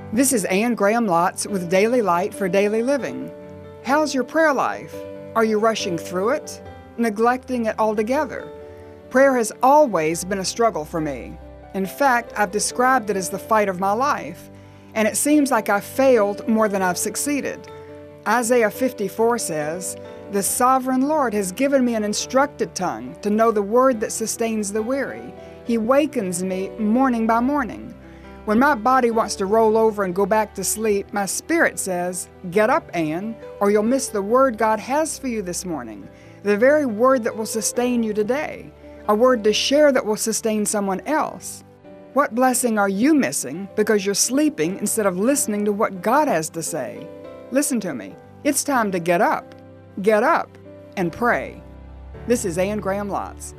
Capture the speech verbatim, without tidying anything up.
This is Ann Graham Lotz with Daily Light for Daily Living. How's your prayer life? Are you rushing through it? Neglecting it altogether? Prayer has always been a struggle for me. In fact, I've described it as the fight of my life, and it seems like I've failed more than I've succeeded. Isaiah fifty-four says, "The sovereign Lord has given me an instructed tongue to know the word that sustains the weary. He wakens me morning by morning." When my body wants to roll over and go back to sleep, my spirit says, "Get up, Ann, or you'll miss the word God has for you this morning, the very word that will sustain you today, a word to share that will sustain someone else." What blessing are you missing because you're sleeping instead of listening to what God has to say? Listen to me. It's time to get up. Get up and pray. This is Ann Graham Lotz.